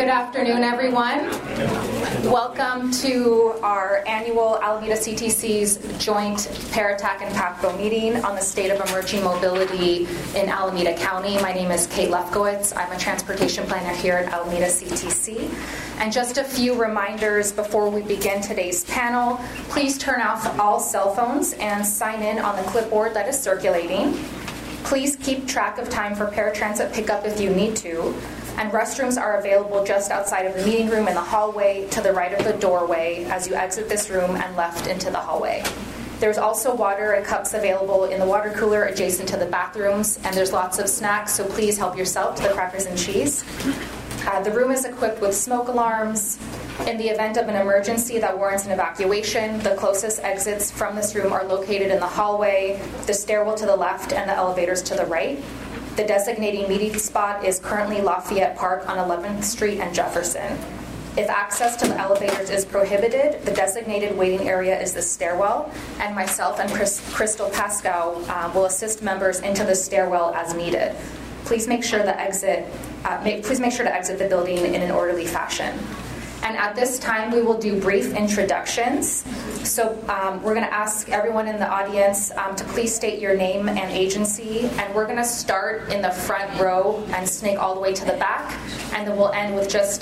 Good afternoon, everyone. Welcome to our annual Alameda CTC's joint Paratac and PAPCO meeting on the state of emerging mobility in Alameda County. My name is Kate Lefkowitz. I'm a transportation planner here at Alameda CTC. And just a few reminders before we begin today's panel. Please turn off all cell phones and sign in on the clipboard that is circulating. Please keep track of time for paratransit pickup if you need to. And restrooms are available just outside of the meeting room in the hallway to the right of the doorway as you exit this room and left into the hallway. There's also water and cups available in the water cooler adjacent to the bathrooms, and there's lots of snacks, so please help yourself to the crackers and cheese. The room is equipped with smoke alarms. In the event of an emergency that warrants an evacuation, the closest exits from this room are located in the hallway, the stairwell to the left, and the elevators to the right. The designating meeting spot is currently Lafayette Park on 11th Street and Jefferson. If access to the elevators is prohibited, the designated waiting area is the stairwell, and myself and Crystal Pascoe will assist members into the stairwell as needed. Please make sure to exit the building in an orderly fashion. And at this time, we will do brief introductions. So we're going to ask everyone in the audience to please state your name and agency. And we're going to start in the front row and snake all the way to the back. And then we'll end with just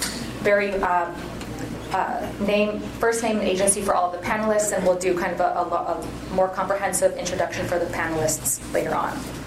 first name and agency for all of the panelists. And we'll do kind of a more comprehensive introduction for the panelists later on.